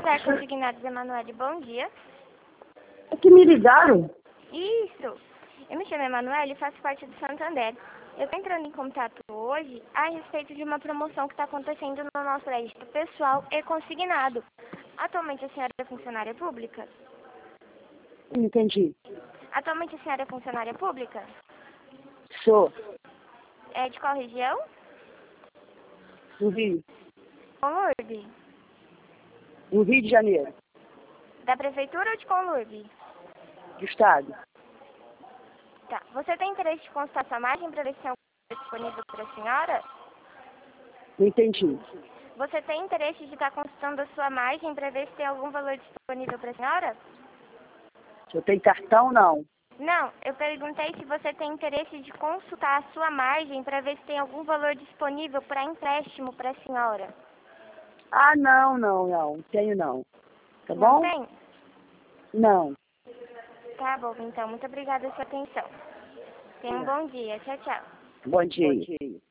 Santander Consignados, Emanuele, bom dia. É que me ligaram? Isso. Eu me chamo Emanuele e faço parte do Santander. Eu estou entrando em contato hoje a respeito de uma promoção que está acontecendo no nosso crédito pessoal e consignado. Atualmente a senhora é funcionária pública? Não entendi. Atualmente a senhora é funcionária pública? Sou É de qual região? do Rio. Conlurbe. Do Rio de Janeiro. Da prefeitura ou de Conlurbe? Do Estado. Tá. Você tem interesse de consultar sua margem para ver se tem alguma disponível para a senhora? Não entendi. Você tem interesse de estar consultando a sua margem para ver se tem algum valor disponível para a senhora? Se eu tenho cartão, não. Não, eu perguntei se você tem interesse de consultar a sua margem para ver se tem algum valor disponível para empréstimo para a senhora. Ah, não. Tenho não. Tá Não bom? tem? Não. Tá bom, então. Muito obrigada pela sua atenção. Tenha um bom dia. Tchau, tchau. Bom dia.